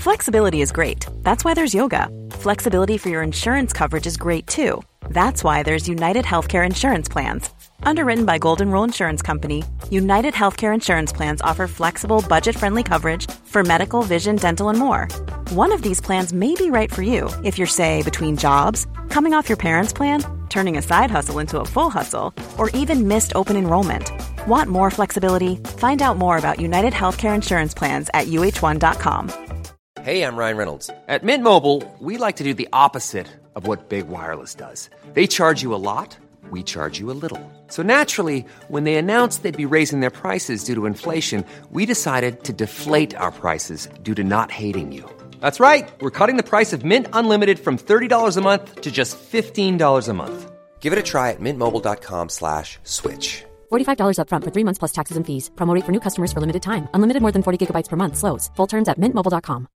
Flexibility is great. That's why there's yoga. Flexibility for your insurance coverage is great too. That's why there's United Healthcare Insurance Plans. Underwritten by Golden Rule Insurance Company, United Healthcare Insurance Plans offer flexible, budget-friendly coverage for medical, vision, dental, and more. One of these plans may be right for you if you're, say, between jobs, coming off your parents' plan, turning a side hustle into a full hustle, or even missed open enrollment. Want more flexibility? Find out more about United Healthcare Insurance Plans at uh1.com. Hey, I'm Ryan Reynolds. At Mint Mobile, we like to do the opposite of what Big Wireless does. They charge you a lot. We charge you a little. So naturally, when they announced they'd be raising their prices due to inflation, we decided to deflate our prices due to not hating you. That's right. We're cutting the price of Mint Unlimited from $30 a month to just $15 a month. Give it a try at mintmobile.com/switch. $45 up front for 3 months plus taxes and fees. Promo rate for new customers for limited time. Unlimited more than 40 gigabytes per month. Slows full terms at mintmobile.com.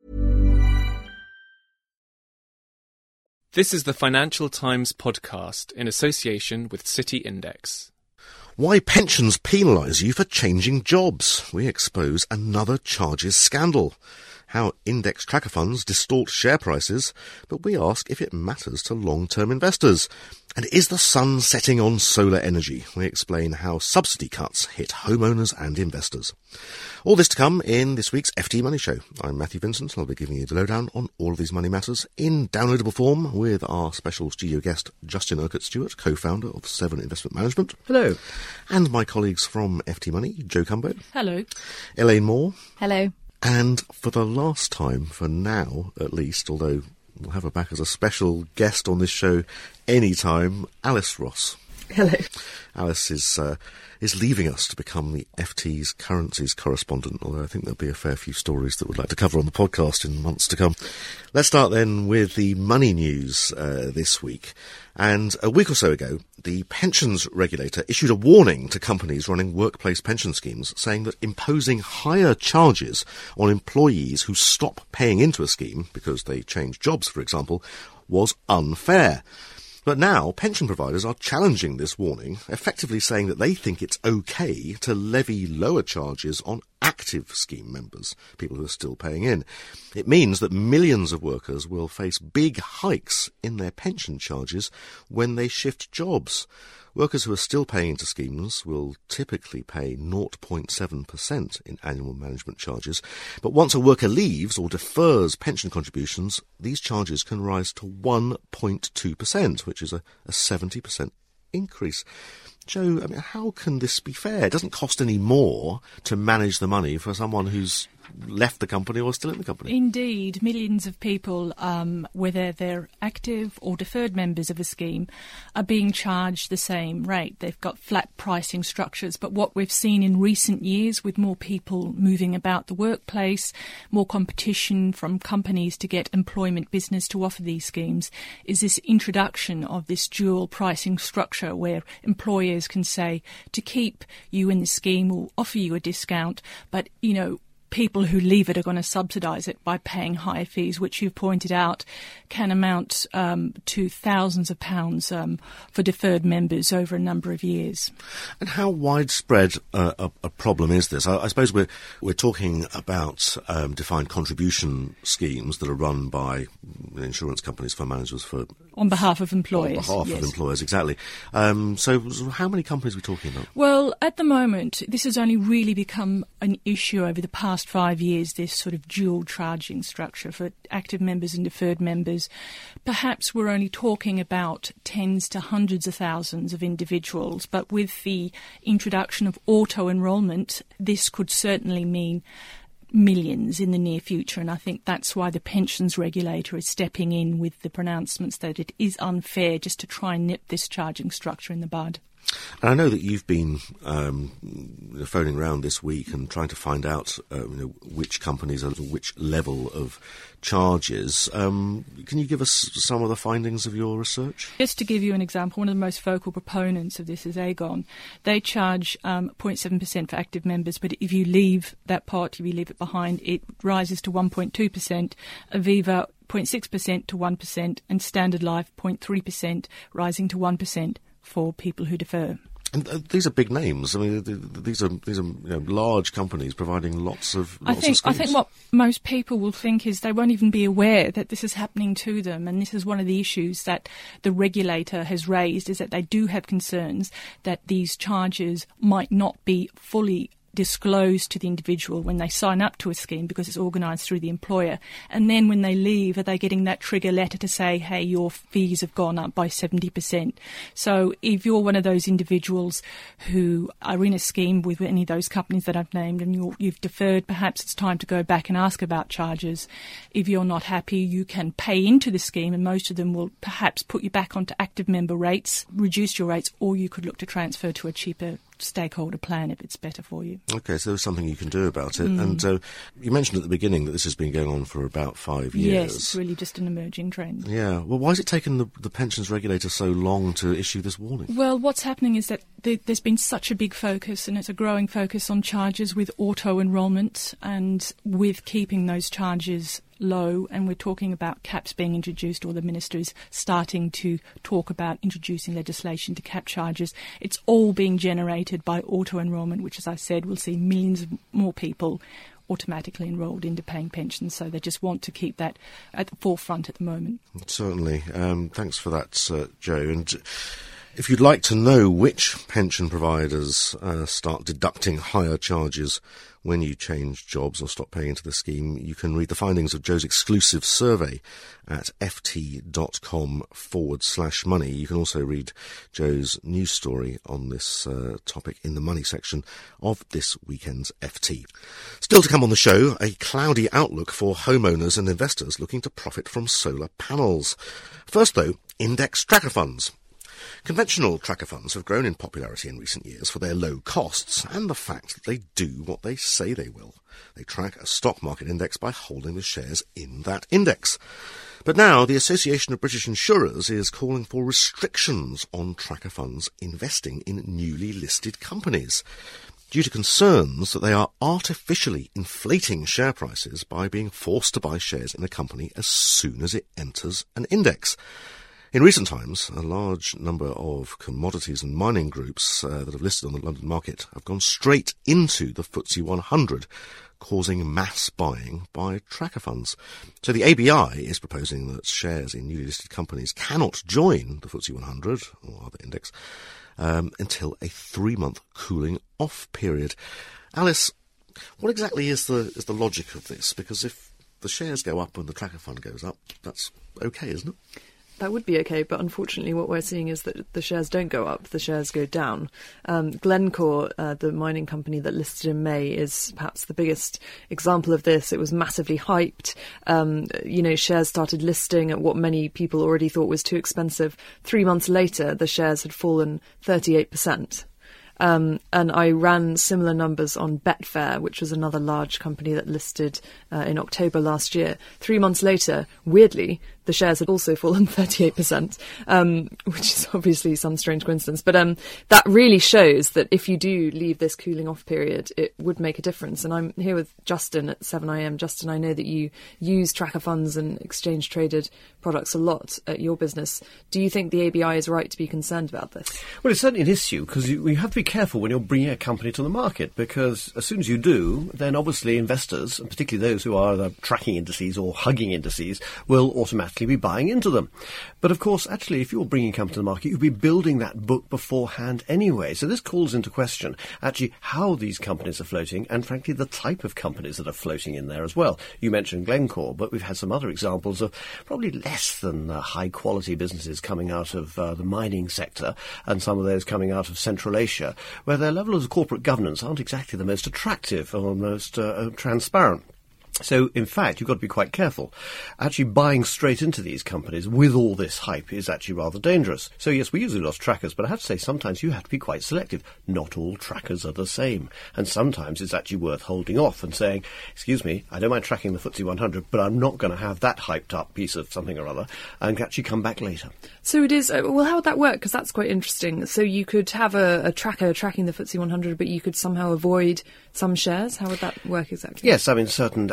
This is the Financial Times podcast in association with City Index. Why pensions penalise you for changing jobs. We expose another charges scandal. How index tracker funds distort share prices, but we ask if it matters to long-term investors. And is the sun setting on solar energy? We explain how subsidy cuts hit homeowners and investors. All this to come in this week's FT Money Show. I'm Matthew Vincent. I'll be giving you the lowdown on all of these money matters in downloadable form with our special studio guest, Justin Urquhart-Stewart, co-founder of Seven Investment Management. Hello. And my colleagues from FT Money, Joe Cumbo. Hello. Elaine Moore. Hello. And for the last time, for now at least, although we'll have her back as a special guest on this show anytime, Alice Ross. Hello. Alice is leaving us to become the FT's currencies correspondent, although I think there'll be a fair few stories that we'd like to cover on the podcast in months to come. Let's start then with the money news this week. And a week or so ago, the pensions regulator issued a warning to companies running workplace pension schemes, saying that imposing higher charges on employees who stop paying into a scheme because they change jobs, for example, was unfair. But now pension providers are challenging this warning, effectively saying that they think it's okay to levy lower charges on active scheme members, people who are still paying in. It means that millions of workers will face big hikes in their pension charges when they shift jobs. Workers who are still paying into schemes will typically pay 0.7% in annual management charges, but once a worker leaves or defers pension contributions, these charges can rise to 1.2%, which is a 70% increase. Joe, I mean, how can this be fair? It doesn't cost any more to manage the money for someone who's left the company or still in the company. Indeed, millions of people, whether they're active or deferred members of a scheme, are being charged the same rate. They've got flat pricing structures, but what we've seen in recent years with more people moving about the workplace, more competition from companies to get employment business to offer these schemes, is this introduction of this dual pricing structure where employers can say, to keep you in the scheme, we'll offer you a discount, but, you know, people who leave it are going to subsidise it by paying higher fees, which you've pointed out can amount to thousands of pounds for deferred members over a number of years. And how widespread a problem is this? I suppose we're talking about defined contribution schemes that are run by insurance companies, fund managers for... On behalf of employers. On behalf yes. of employers, exactly. So how many companies are we talking about? Well, at the moment, this has only really become an issue over the past 5 years, this sort of dual charging structure for active members and deferred members. Perhaps we're only talking about tens to hundreds of thousands of individuals, but with the introduction of auto-enrolment, this could certainly mean millions in the near future, and I think that's why the pensions regulator is stepping in with the pronouncements that it is unfair just to try and nip this charging structure in the bud. And I know that you've been phoning around this week and trying to find out which companies are at which level of charges. Can you give us some of the findings of your research? Just to give you an example, one of the most vocal proponents of this is Aegon. They charge 0.7% for active members, but if you leave that pot, if you leave it behind, it rises to 1.2%. Aviva 0.6% to 1%, and Standard Life 0.3%, rising to 1% for people who defer. And these are big names. I mean, these are large companies providing lots of schemes. I think what most people will think is they won't even be aware that this is happening to them, and this is one of the issues that the regulator has raised, is that they do have concerns that these charges might not be fully disclosed to the individual when they sign up to a scheme because it's organised through the employer. And then when they leave, are they getting that trigger letter to say, hey, your fees have gone up by 70%? So if you're one of those individuals who are in a scheme with any of those companies that I've named and you've deferred, perhaps it's time to go back and ask about charges. If you're not happy, you can pay into the scheme, and most of them will perhaps put you back onto active member rates, reduce your rates, or you could look to transfer to a cheaper stakeholder plan if it's better for you. Okay, so there's something you can do about it. And you mentioned at the beginning that this has been going on for about 5 years. Yes, it's really just an emerging trend. Yeah. Well, why has it taken the pensions regulator so long to issue this warning? Well, what's happening is that there's been such a big focus, and it's a growing focus on charges with auto-enrolment and with keeping those charges low, and we're talking about caps being introduced, or the minister is starting to talk about introducing legislation to cap charges. It's all being generated by auto-enrolment, which, as I said, will see millions of more people automatically enrolled into paying pensions, so they just want to keep that at the forefront at the moment. Certainly. Thanks for that, Jo. And if you'd like to know which pension providers start deducting higher charges when you change jobs or stop paying into the scheme, you can read the findings of Jo's exclusive survey at ft.com/money. You can also read Jo's news story on this topic in the money section of this weekend's FT. Still to come on the show, a cloudy outlook for homeowners and investors looking to profit from solar panels. First, though, index tracker funds. Conventional tracker funds have grown in popularity in recent years for their low costs and the fact that they do what they say they will. They track a stock market index by holding the shares in that index. But now the Association of British Insurers is calling for restrictions on tracker funds investing in newly listed companies, due to concerns that they are artificially inflating share prices by being forced to buy shares in a company as soon as it enters an index. In recent times, a large number of commodities and mining groups that have listed on the London market have gone straight into the FTSE 100, causing mass buying by tracker funds. So the ABI is proposing that shares in newly listed companies cannot join the FTSE 100 or other index until a 3-month cooling off period. Alice, what exactly is the logic of this? Because if the shares go up and the tracker fund goes up, that's okay, isn't it? That would be okay, but unfortunately what we're seeing is that the shares don't go up, the shares go down. Glencore, the mining company that listed in May, is perhaps the biggest example of this. It was massively hyped. Shares started listing at what many people already thought was too expensive. 3 months later, the shares had fallen 38%. And I ran similar numbers on Betfair, which was another large company that listed in October last year. 3 months later, weirdly, the shares had also fallen 38%, which is obviously some strange coincidence. But that really shows that if you do leave this cooling off period, it would make a difference. And I'm here with Justin at 7am. Justin, I know that you use tracker funds and exchange-traded products a lot at your business. Do you think the ABI is right to be concerned about this? Well, it's certainly an issue, because you have to be careful when you're bringing a company to the market, because as soon as you do, then obviously investors, and particularly those who are either tracking indices or hugging indices, will automatically be buying into them. But of course, actually, if you're bringing a company to the market, you'll be building that book beforehand anyway. So this calls into question actually how these companies are floating, and frankly the type of companies that are floating in there as well. You mentioned Glencore, but we've had some other examples of probably less than high quality businesses coming out of the mining sector, and some of those coming out of Central Asia, where their level of corporate governance aren't exactly the most attractive or most transparent. So, in fact, you've got to be quite careful. Actually buying straight into these companies with all this hype is actually rather dangerous. So, yes, we usually lost trackers, but I have to say sometimes you have to be quite selective. Not all trackers are the same. And sometimes it's actually worth holding off and saying, excuse me, I don't mind tracking the FTSE 100, but I'm not going to have that hyped up piece of something or other, and actually come back later. So it is, well, how would that work? Because that's quite interesting. So you could have a tracker tracking the FTSE 100, but you could somehow avoid some shares? How would that work exactly? Yes, I mean, certain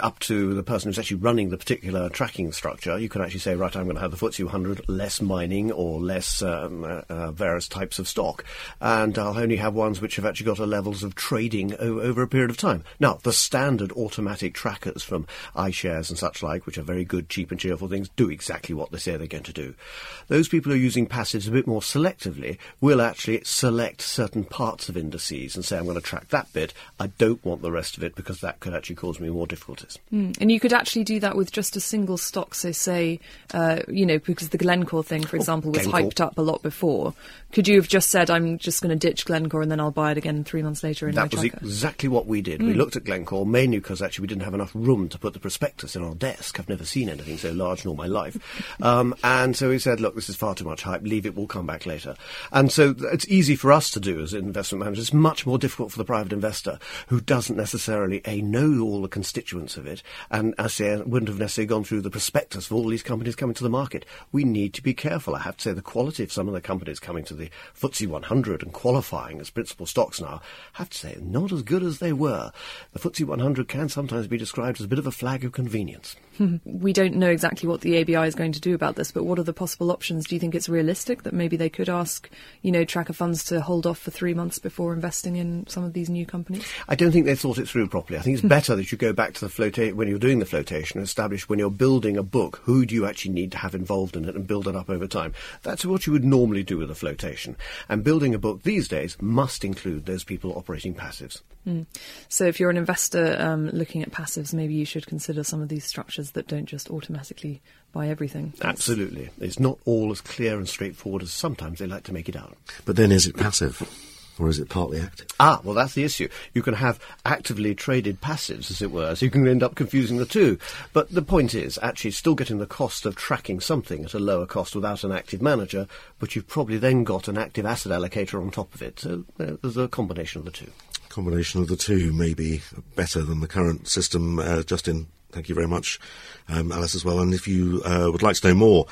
up to the person who's actually running the particular tracking structure. You can actually say, right, I'm going to have the FTSE 100, less mining or less various types of stock, and I'll only have ones which have actually got a levels of trading over a period of time. Now, the standard automatic trackers from iShares and such like, which are very good, cheap and cheerful things, do exactly what they say they're going to do. Those people who are using passives a bit more selectively will actually select certain parts of indices and say, I'm going to track that bit. I don't want the rest of it because that could actually cause me more difficulties. And you could actually do that with just a single stock. So say, because the Glencore thing, for example, was hyped up a lot before. Could you have just said, I'm just going to ditch Glencore and then I'll buy it again 3 months later in my tracker? That was exactly what we did. We looked at Glencore mainly because actually we didn't have enough room to put the prospectus in our desk. I've never seen anything so large in all my life. And so we said, look, this is far too much hype. Leave it. We'll come back later. And so it's easy for us to do as investment managers. It's much more difficult for the private investor who doesn't necessarily know all the constituents of it and wouldn't have necessarily gone through the prospectus for all these companies coming to the market. We need to be careful. I have to say the quality of some of the companies coming to the FTSE 100 and qualifying as principal stocks now, I have to say, not as good as they were. The FTSE 100 can sometimes be described as a bit of a flag of convenience. We don't know exactly what the ABI is going to do about this, but what are the possible options? Do you think it's realistic that maybe they could ask, tracker funds to hold off for 3 months before investing in some of these new companies? I don't think they thought it through properly. I think it's better that you go back to the when you're doing the flotation, and establish when you're building a book, who do you actually need to have involved in it and build it up over time. That's what you would normally do with a flotation. And building a book these days must include those people operating passives. So if you're an investor looking at passives, maybe you should consider some of these structures that don't just automatically buy everything. Absolutely. It's not all as clear and straightforward as sometimes they like to make it out. But then is it passive? Or is it partly active? Well, that's the issue. You can have actively traded passives, as it were, so you can end up confusing the two. But the point is, actually, still getting the cost of tracking something at a lower cost without an active manager, but you've probably then got an active asset allocator on top of it. So there's a combination of the two. Combination of the two may be better than the current system. Justin, thank you very much. Alice as well. And if you would like to know more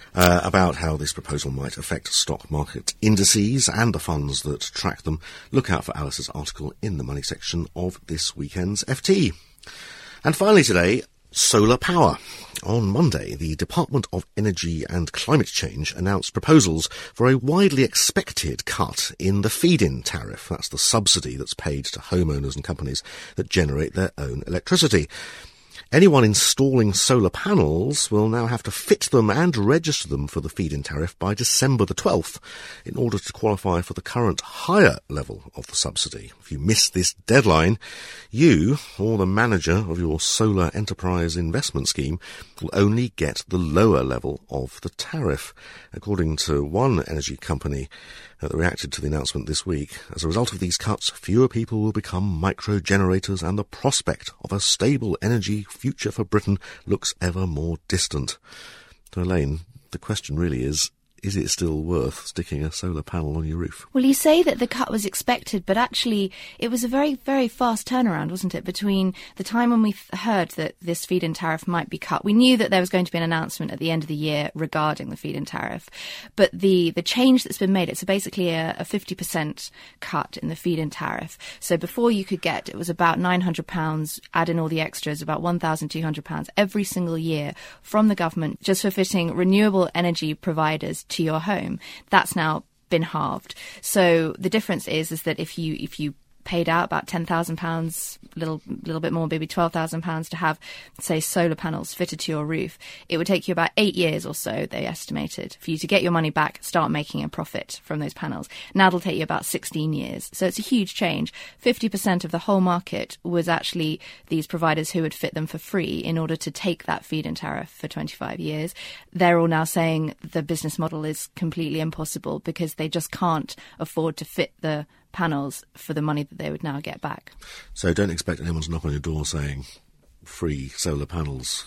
about how this proposal might affect stock market indices and the funds that track them, look out for Alice's article in the money section of this weekend's FT. And finally today, solar power. On Monday, the Department of Energy and Climate Change announced proposals for a widely expected cut in the feed-in tariff. That's the subsidy that's paid to homeowners and companies that generate their own electricity. Anyone installing solar panels will now have to fit them and register them for the feed-in tariff by December the 12th in order to qualify for the current higher level of the subsidy. If you miss this deadline, you, or the manager of your solar enterprise investment scheme, will only get the lower level of the tariff. According to one energy company that reacted to the announcement this week, as a result of these cuts, fewer people will become micro-generators and the prospect of a stable energy future for Britain looks ever more distant. So, Elaine, the question really is it still worth sticking a solar panel on your roof? Well, you say that the cut was expected, but actually it was a very, very fast turnaround, wasn't it, between the time when we heard that this feed-in tariff might be cut. We knew that there was going to be an announcement at the end of the year regarding the feed-in tariff, but the change that's been made, it's basically a 50% cut in the feed-in tariff. So before you could get, it was about £900, add in all the extras, about £1,200 every single year from the government just for fitting renewable energy providers to your home. That's now been halved. So the difference is that if you paid out about £10,000, little bit more, maybe £12,000 to have, say, solar panels fitted to your roof, it would take you about 8 years or so, they estimated, for you to get your money back, start making a profit from those panels. Now it'll take you about 16 years. So it's a huge change. 50% of the whole market was actually these providers who would fit them for free in order to take that feed-in tariff for 25 years. They're all now saying the business model is completely impossible because they just can't afford to fit the panels for the money that they would now get back. So don't expect anyone to knock on your door saying free solar panels,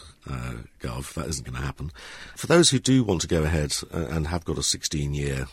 Gov. That isn't going to happen. For those who do want to go ahead and have got a 16-year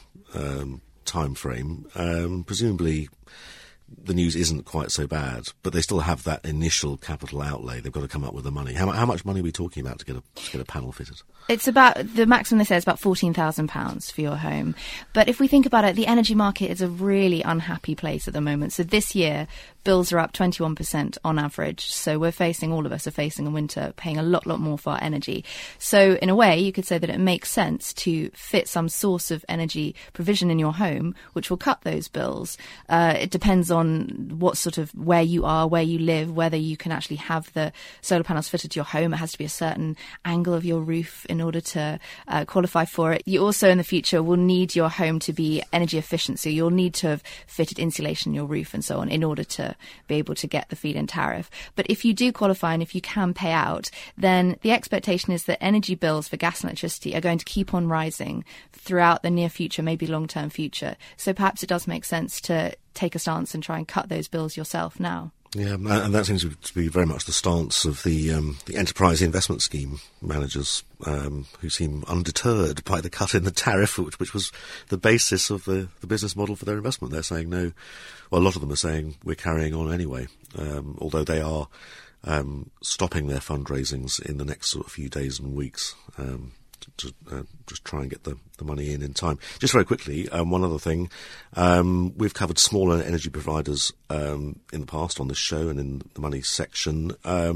time frame, presumably the news isn't quite so bad, but they still have that initial capital outlay. They've got to come up with the money. How much money are we talking about to get a panel fitted? It's about, the maximum they say is about £14,000 for your home. But if we think about it, the energy market is a really unhappy place at the moment. So this year, bills are up 21% on average. So all of us are facing a winter paying a lot more for our energy. So in a way, you could say that it makes sense to fit some source of energy provision in your home, which will cut those bills. It depends on what sort of where you are, where you live, whether you can actually have the solar panels fitted to your home. It has to be a certain angle of your roof in order to qualify for it. You also in the future will need your home to be energy efficient. So you'll need to have fitted insulation in your roof and so on in order to be able to get the feed-in tariff. But if you do qualify and if you can pay out, then the expectation is that energy bills for gas and electricity are going to keep on rising throughout the near future, maybe long-term future. So perhaps it does make sense to take a stance and try and cut those bills yourself now. Yeah, and that seems to be very much the stance of the Enterprise Investment Scheme managers, who seem undeterred by the cut in the tariff, which was the basis of the business model for their investment. They're saying no. Well, a lot of them are saying we're carrying on anyway, although they are stopping their fundraisings in the next sort of few days and weeks. To just try and get the money in time. Just very quickly, one other thing. We've covered smaller energy providers in the past on this show and in the money section.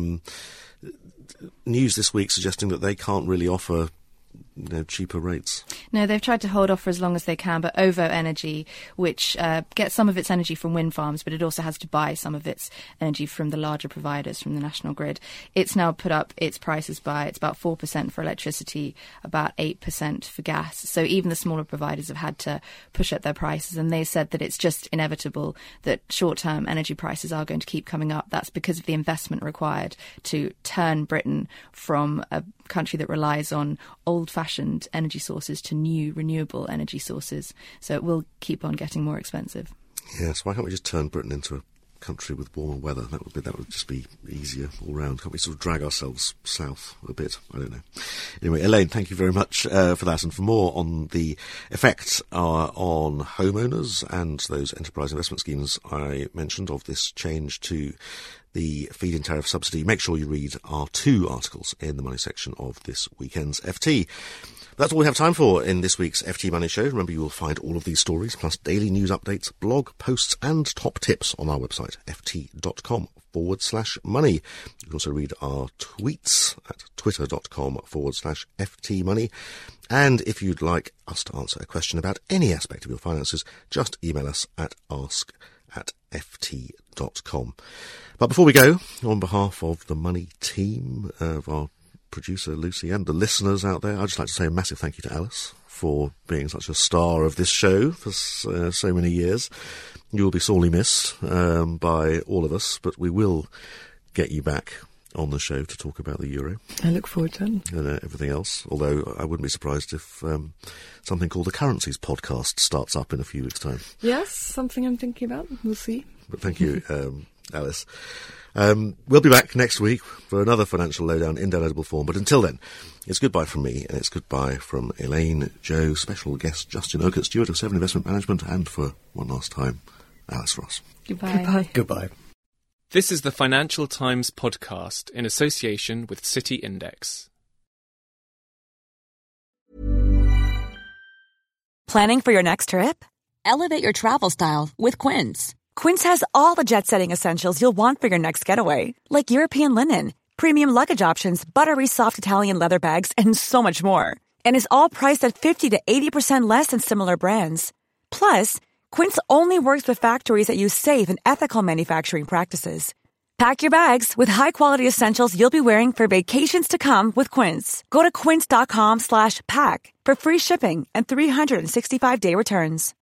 News this week suggesting that they can't really offer cheaper rates. No, they've tried to hold off for as long as they can, but OVO Energy, which gets some of its energy from wind farms, but it also has to buy some of its energy from the larger providers, from the national grid. It's now put up its prices it's about 4% for electricity, about 8% for gas. So even the smaller providers have had to push up their prices, and they said that it's just inevitable that short-term energy prices are going to keep coming up. That's because of the investment required to turn Britain from a country that relies on old-fashioned energy sources to new renewable energy sources. So it will keep on getting more expensive. Yes, why can't we just turn Britain into a country with warmer weather? That would just be easier all round. Can't we sort of drag ourselves south a bit? I don't know. Anyway, Elaine, thank you very much for that. And for more on the effects on homeowners and those enterprise investment schemes I mentioned of this change to the feed-in tariff subsidy, make sure you read our 2 articles in the money section of this weekend's FT. That's all we have time for in this week's FT Money Show. Remember, you will find all of these stories, plus daily news updates, blog posts and top tips on our website, ft.com/money. You can also read our tweets at twitter.com/ftmoney. And if you'd like us to answer a question about any aspect of your finances, just email us at ask@ft.com. But before we go, on behalf of the Money team, of our producer Lucy and the listeners out there, I'd just like to say a massive thank you to Alice for being such a star of this show for so many years. You will be sorely missed by all of us, but we will get you back on the show to talk about the euro. I look forward to it. And everything else, although I wouldn't be surprised if something called the Currencies podcast starts up in a few weeks' time. Yes, something I'm thinking about. We'll see. But thank you, Alice. We'll be back next week for another financial lowdown in downloadable form. But until then, it's goodbye from me, and it's goodbye from Elaine, Joe, special guest Justin Urquhart, steward of Seven Investment Management, and for one last time, Alice Ross. Goodbye. Goodbye. This is the Financial Times podcast in association with City Index. Planning for your next trip? Elevate your travel style with Quince. Quince has all the jet-setting essentials you'll want for your next getaway, like European linen, premium luggage options, buttery soft Italian leather bags, and so much more. And is all priced at 50 to 80% less than similar brands. Plus, Quince only works with factories that use safe and ethical manufacturing practices. Pack your bags with high-quality essentials you'll be wearing for vacations to come with Quince. Go to quince.com/pack for free shipping and 365-day returns.